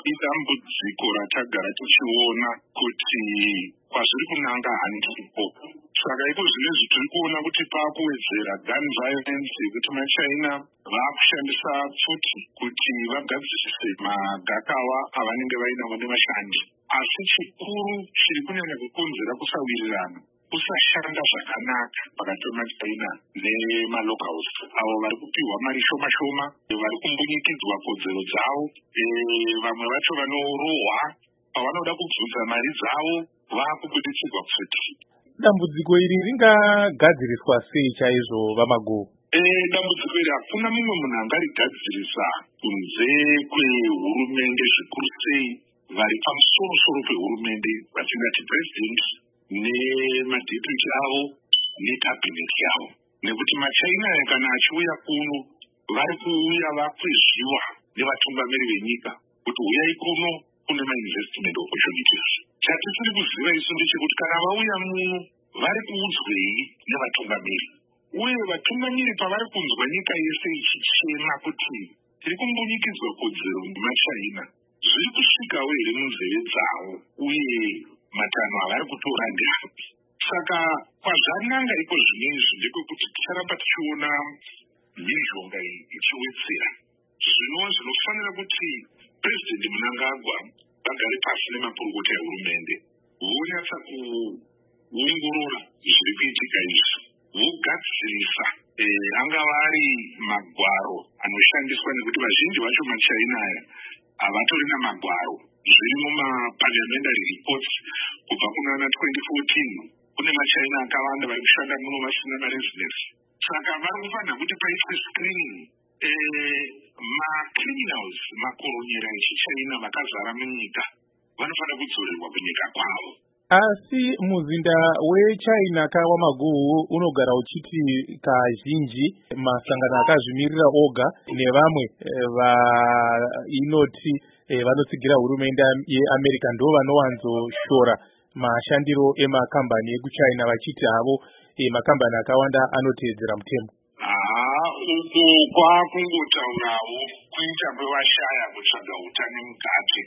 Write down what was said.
idambudziko ratagara tichiona kuti kwazviri kunanga handipo. Saka iko zvinezvi tiri kuona kuti paakuwedzera gun violence yekuti maChina vaakushandisa futi kuti vagadzirise magakawa avanenge vainawo nevashandi. Asi chikuru chiri kunyanya kukonzera kusawirirana, kusashanda zvakanaka pakati pemaChina nemalocals avo vari kupiwa mari shoma shoma, vari kumbunyikidzwa kodzero dzavo. Vamwe vacho vanorohwa pavanoda kubvunza mari dzavo vaakubuditsirwa futi. Dambudziko iri ringagadziriswa sei chaizvo vamago? Dambudziko iri hakuna mumwe munhu angarigadzirisa kunze kwehurumende, zvikuru sei vari pamusoro pehurumende vatingati president nemadeputy avo nekabhineti yavo. Nekuti maChina kana achiuya kuno vari kuuya vakwezviwa nevatungamiri venyika kuti uyai kuno kune ma-investment opportunities. Chatisiri kuziva isu ndechekuti kana vauya muno vari kuudzwei nevatungamiri, uye vatungamiri pavari kunzwa nyika yese ichichema kuti tiri kumbunyikidzwa kodzero nemaChina, zviri kusvikawo here munzeve dzavo uye matanho avari kutora ndeapi. Saka kwazvananga iko zvinezvi ndekwekuti ticharamba tichiona mhirizhonga iyi ichiwedzera. Zvinofanira kuti President Mnangagwa vagare pasi nemakurukota ehurumende vonyatsa kuongorora zviri kuitika izvi, vogadzirisa angava ari magwaro anoshandiswa, nekuti vazhinji vacho maChina aya havatori namagwaro. Zviri muma-parliamentary reports kubva kunana 2014 kune maChina akawanda vari kushanda muno vasina maresidence. Saka vari kufanira kuti paitwe screening. Macriminals, makoronyera echiChina vakazara munyika vanofanira kudzorerwa kunyika kwavo. Asi muzinda weChina kawamaguhu unogara uchiti kazhinji masangano akazvimirira oga nevamwe inoti vanotsigira hurumende yeAmerica ndo vanowanzoshora mashandiro emakambani ekuChina vachiti havo makambani akawanda anoteedzera mutemo. Uko kwakungotaurawo kuita kwevashaya kutsvaga utane mukati.